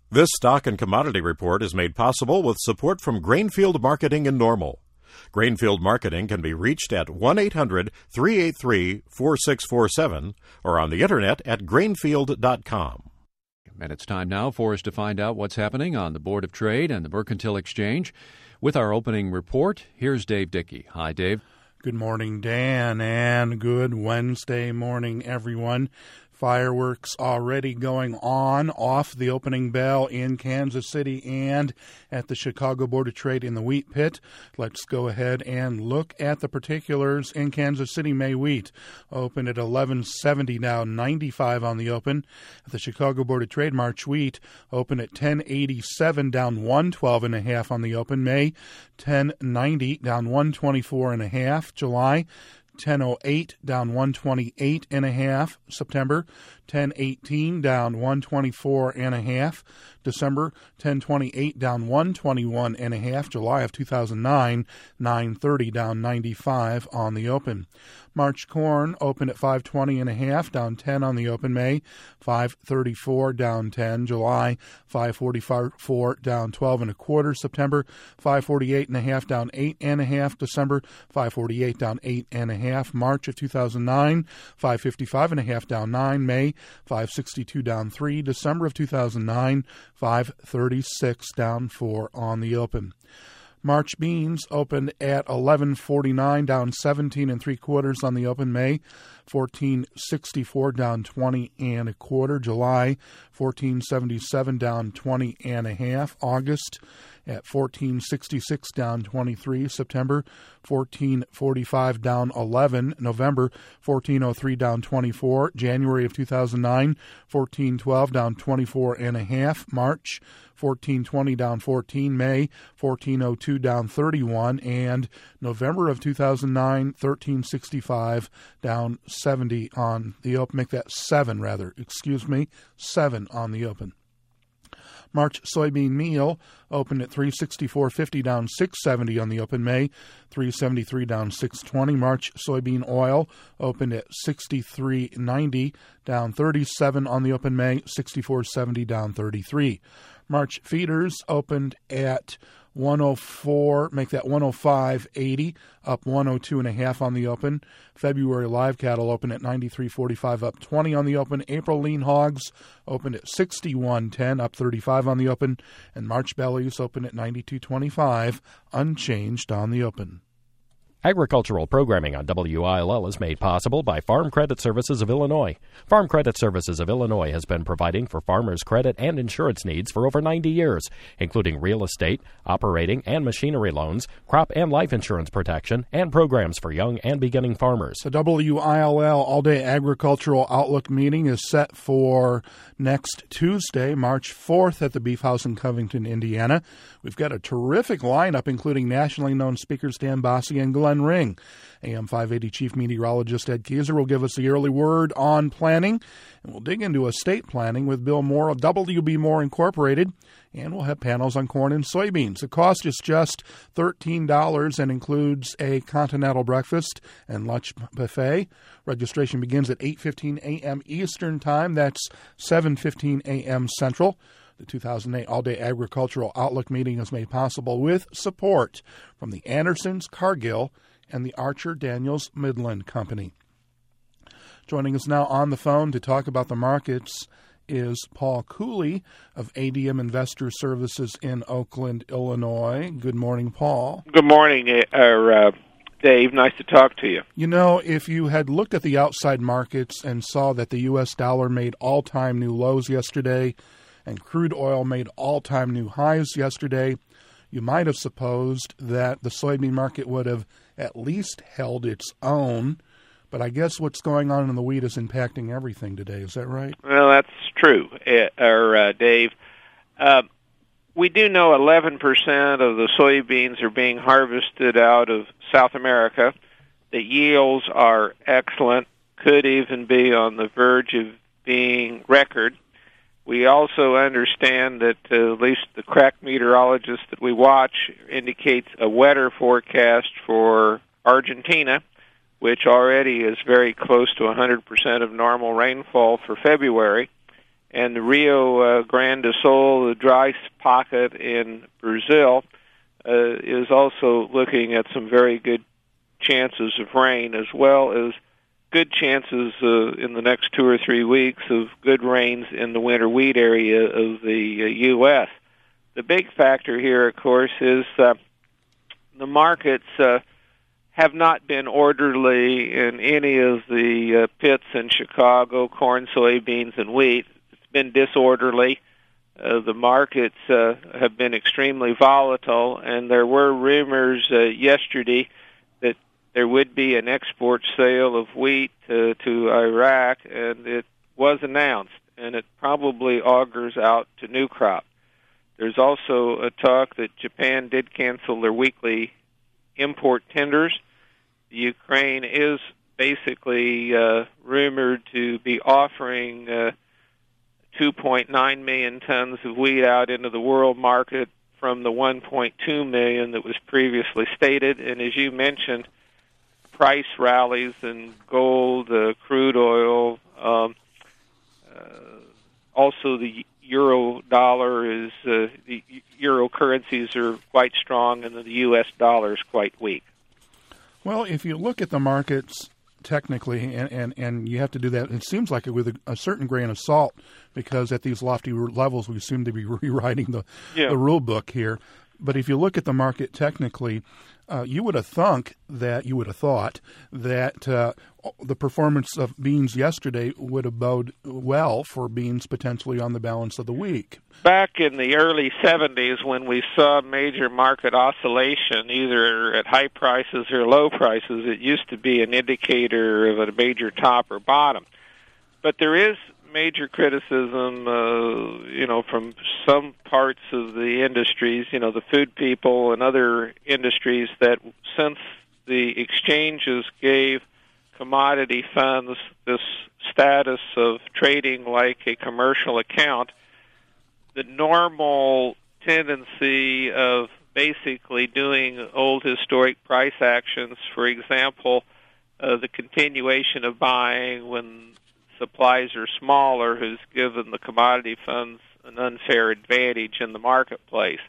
This stock and commodity report is made possible with support from Grainfield Marketing in Normal. Grainfield Marketing can be reached at 1-800-383-4647 or on the internet at grainfield.com. And it's time now for us to find out what's happening on the Board of Trade and the Mercantile Exchange. With our opening report, here's Dave Dickey. Hi, Dave. Good morning, Dan, and good Wednesday morning, everyone. Fireworks already going on off the opening bell in Kansas City and at the Chicago Board of Trade in the wheat pit. Let's go ahead and look at the particulars in Kansas City. May wheat opened at 11.70, down 95 on the open. At the Chicago Board of Trade, March wheat opened at 10.87, down 112.5 on the open. May 10.90, down 124.5. July 10.08, down 128.5. September 10.18, down 124.5. December 10.28, down 121.5. July of 2009 9.30, down 95 on the open. March corn opened at 520.5, down 10 on the open. May 534, down 10. July 544, down 12.25. September 548.5, down 8.5. December 548, down 8.5. March of 2009 555.5, down 9. May 562, down 3. December of 2009 536, down 4 on the open. March beans opened at 11.49, down 17.75 on the open. May 14.64, down 20.25. July 14.77, down 20.5. August at 14.66, down 23. September 14.45, down 11. November 14.03, down 24. January of 2009 14.12, down 24.5. March 14.20, down 14. May 14.02, down 31. And November of 2009 13.65, down 70 on the open. Make that 7 rather. 7 on the open. March soybean meal opened at 364.50, down 6.70 on the open. May 373, down 6.20. March soybean oil opened at 63.90, down 37 on the open. May 64.70, down 33. March feeders opened at 104, make that 105.80, up 102.5 on the open. February live cattle opened at 93.45, up 20 on the open. April lean hogs opened at 61.10, up 35 on the open. And March bellies opened at 92.25, unchanged on the open. Agricultural programming on WILL is made possible by Farm Credit Services of Illinois. Farm Credit Services of Illinois has been providing for farmers' credit and insurance needs for over 90 years, including real estate, operating and machinery loans, crop and life insurance protection, and programs for young and beginning farmers. The WILL All-Day Agricultural Outlook meeting is set for next Tuesday, March 4th at the Beef House in Covington, Indiana. We've got a terrific lineup, including nationally known speakers Dan Bossie and Glenn Ring. AM 580 Chief Meteorologist Ed Kieser will give us the early word on planning, and we'll dig into estate planning with Bill Moore of WB Moore Incorporated, and we'll have panels on corn and soybeans. The cost is just $13 and includes a continental breakfast and lunch buffet. Registration begins at 8:15 a.m. Eastern Time. That's 7:15 a.m. Central. The 2008 All-Day Agricultural Outlook meeting is made possible with support from the Andersons, Cargill, and the Archer Daniels Midland Company. Joining us now on the phone to talk about the markets is Paul Cooley of ADM Investor Services in Oakland, Illinois. Good morning, Paul. Good morning, Dave. Nice to talk to you. You know, if you had looked at the outside markets and saw that the U.S. dollar made all-time new lows yesterday and crude oil made all-time new highs yesterday, you might have supposed that the soybean market would have at least held its own. But I guess what's going on in the wheat is impacting everything today. Is that right? Well, that's true, Dave. We do know 11% of the soybeans are being harvested out of South America. The yields are excellent, could even be on the verge of being record. We also understand that at least the crack meteorologists that we watch indicates a wetter forecast for Argentina, which already is very close to 100% of normal rainfall for February. and the Rio Grande do Sul, the dry pocket in Brazil, is also looking at some very good chances of rain, as well as good chances in the next 2 or 3 weeks of good rains in the winter wheat area of the U.S. The big factor here, of course, is the markets have not been orderly in any of the pits in Chicago, corn, soybeans, and wheat. It's been disorderly. The markets have been extremely volatile, and there were rumors yesterday that there would be an export sale of wheat to Iraq, and it was announced, and it probably augurs out to new crop. There's also a talk that Japan did cancel their weekly import tenders. Ukraine is basically rumored to be offering 2.9 million tons of wheat out into the world market from the 1.2 million that was previously stated. And as you mentioned, price rallies in gold, crude oil, also the euro dollar is the euro currencies are quite strong, and the U.S. dollar is quite weak. Well, if you look at the markets technically, and you have to do that, it seems like it with a certain grain of salt, because at these lofty levels we seem to be rewriting the rule book here. But if you look at the market technically, you would have thought that the performance of beans yesterday would have bode well for beans potentially on the balance of the week. Back in the early 70s, when we saw major market oscillation, either at high prices or low prices, it used to be an indicator of a major top or bottom. But there is major criticism, from some parts of the industries, the food people and other industries, that since the exchanges gave commodity funds this status of trading like a commercial account, the normal tendency of basically doing old historic price actions, for example, the continuation of buying when supplies are smaller, has given the commodity funds an unfair advantage in the marketplace.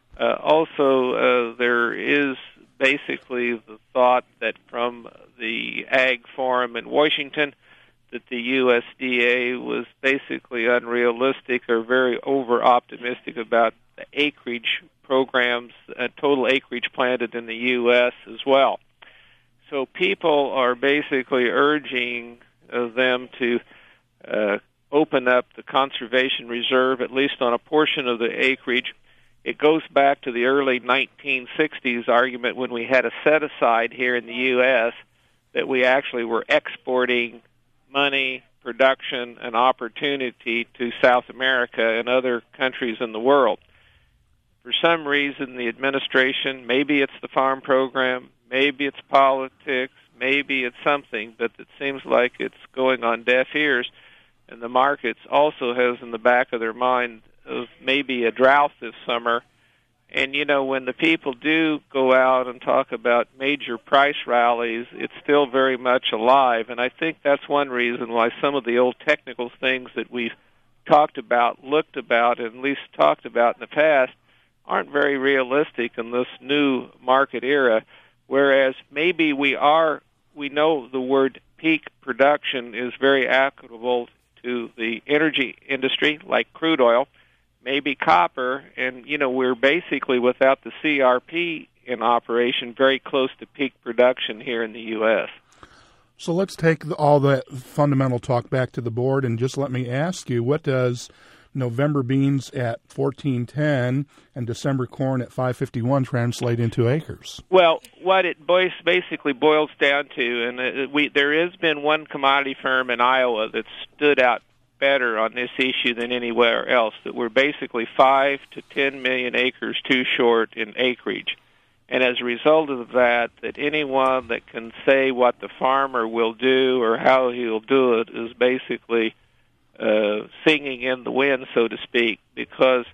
Also, there is basically the thought that from the Ag Forum in Washington that the USDA was basically unrealistic or very over-optimistic about the acreage programs, total acreage planted in the U.S. as well. So people are basically urging them to open up the conservation reserve, at least on a portion of the acreage. It goes back to the early 1960s argument when we had a set-aside here in the U.S. that we actually were exporting money, production, and opportunity to South America and other countries in the world. For some reason, the administration, maybe it's the farm program, maybe it's politics, maybe it's something, but it seems like it's going on deaf ears, and the markets also has in the back of their mind of maybe a drought this summer. And, when the people do go out and talk about major price rallies, it's still very much alive. And I think that's one reason why some of the old technical things that we've talked about, looked about, and at least talked about in the past aren't very realistic in this new market era, whereas maybe we know the word peak production is very applicable to the energy industry, like crude oil, maybe copper, and, we're basically, without the CRP in operation, very close to peak production here in the U.S. So let's take all that fundamental talk back to the board, and just let me ask you, what does November beans at 1410 and December corn at 551 translate into acres? Well, what it basically boils down to, and there has been one commodity firm in Iowa that stood out better on this issue than anywhere else, that we're basically 5 to 10 million acres too short in acreage. And as a result of that anyone that can say what the farmer will do or how he'll do it is basically singing in the wind, so to speak, because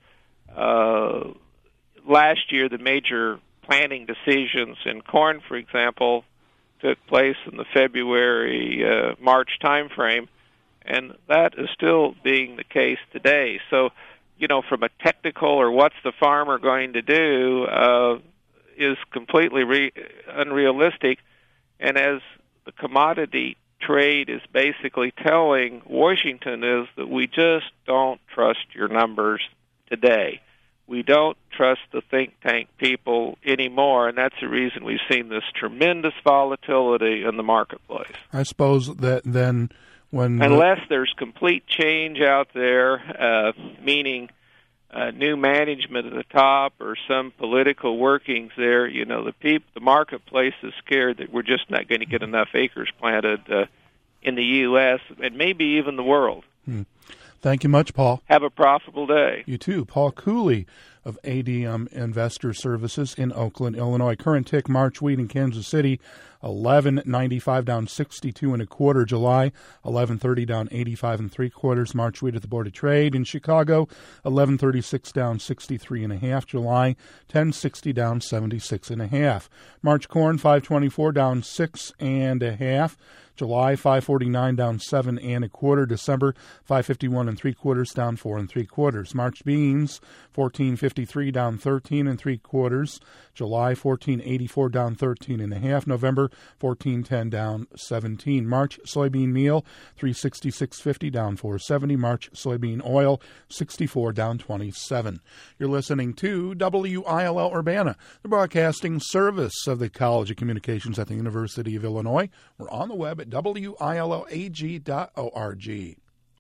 last year the major planting decisions in corn, for example, took place in the February-March time frame, and that is still being the case today. So, from a technical or what's the farmer going to do is completely unrealistic. And as the commodity trade is basically telling Washington is that we just don't trust your numbers today. We don't trust the think tank people anymore, and that's the reason we've seen this tremendous volatility in the marketplace. I suppose that then when... Unless there's complete change out there, meaning new management at the top or some political workings there, the marketplace is scared that we're just not going to get enough acres planted in the U.S. and maybe even the world. Thank you much, Paul. Have a profitable day. You too. Paul Cooley of ADM Investor Services in Oakland, Illinois. Current tick March wheat in Kansas City, 11.95 down 62 1/4. July 11.30 down 85 3/4. March wheat at the Board of Trade in Chicago, 11.36 down 63 1/2. July 10.60 down 76 1/2. March corn 5.24 down 6 1/2. July 5.49 down 7 1/4. December 5.51 3/4 down 4 3/4. March beans 14.53 down 13 3/4. July 14.84 down 13 1/2. November 14.10 down 17. March soybean meal 366.50 down 4.70. March soybean oil 64 down 27. You're listening to WILL Urbana, the broadcasting service of the College of Communications at the University of Illinois. We're on the web at WILLAG.org.